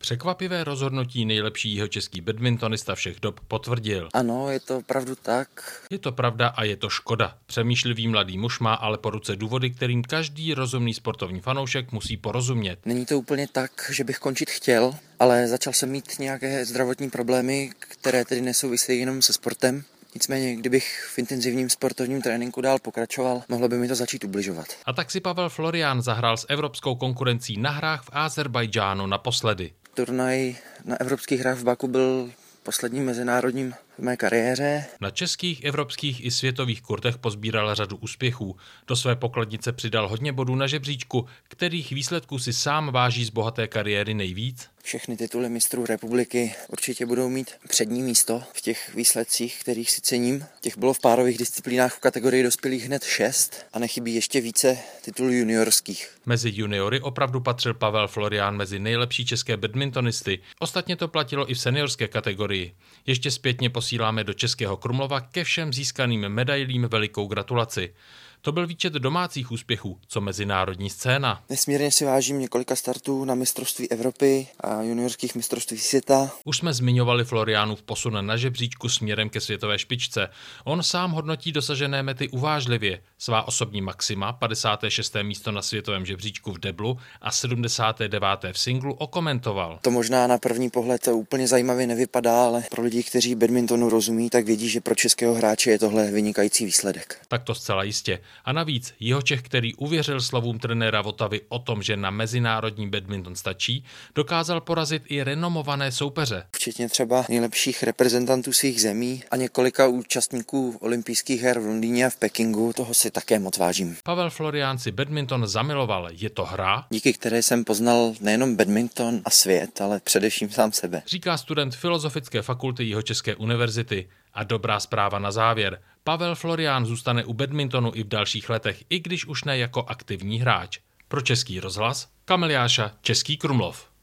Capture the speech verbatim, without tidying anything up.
Překvapivé rozhodnutí nejlepší jihočeský badmintonista všech dob potvrdil. Ano, je to opravdu tak. Je to pravda a je to škoda. Přemýšlivý mladý muž má ale po ruce důvody, kterým každý rozumný sportovní fanoušek musí porozumět. Není to úplně tak, že bych končit chtěl, ale začal jsem mít nějaké zdravotní problémy, které tedy nesouvisejí jenom se sportem. Nicméně, kdybych v intenzivním sportovním tréninku dál pokračoval, mohlo by mi to začít ubližovat. A tak si Pavel Florián zahrál s evropskou konkurencí na hrách v Ázerbájdžánu naposledy. Turnaj na evropských hrách v Baku byl posledním mezinárodním v mé kariéře. Na českých, evropských i světových kurtech pozbíral řadu úspěchů. Do své pokladnice přidal hodně bodů na žebříčku, kterých výsledků si sám váží z bohaté kariéry nejvíc. Všechny tituly mistrů republiky určitě budou mít přední místo v těch výsledcích, kterých si cením. Těch bylo v párových disciplínách v kategorii dospělých hned šest a nechybí ještě více titulů juniorských. Mezi juniory opravdu patřil Pavel Florián mezi nejlepší české badmintonisty. Ostatně to platilo i v seniorské kategorii. Ještě zpětně posíláme do Českého Krumlova ke všem získaným medailím velikou gratulaci. To byl výčet domácích úspěchů, co mezinárodní scéna. Nesmírně si vážím několika startů na mistrovství Evropy a juniorských mistrovství světa. Už jsme zmiňovali Floriánův posun na žebříčku směrem ke světové špičce. On sám hodnotí dosažené mety uvážlivě. Svá osobní maxima, padesáté šesté místo na světovém žebříčku v deblu a sedmdesáté deváté v singlu, okomentoval. To možná na první pohled to úplně zajímavě nevypadá, ale pro lidi, kteří badmintonu rozumí, tak vědí, že pro českého hráče je tohle vynikající výsledek. Tak to zcela jistě. A navíc Jihočech, který uvěřil slovům trenéra Votavy o tom, že na mezinárodní badminton stačí, dokázal porazit i renomované soupeře. Včetně třeba nejlepších reprezentantů svých zemí a několika účastníků olympijských her v Londýně a v Pekingu, toho si také moc vážím. Pavel Florián si badminton zamiloval. Je to hra, díky které jsem poznal nejenom badminton a svět, ale především sám sebe. Říká student Filozofické fakulty Jihočeské univerzity. A dobrá zpráva na závěr. Pavel Florián zůstane u badmintonu i v dalších letech, i když už ne jako aktivní hráč. Pro Český rozhlas Kamil Jáša, Český Krumlov.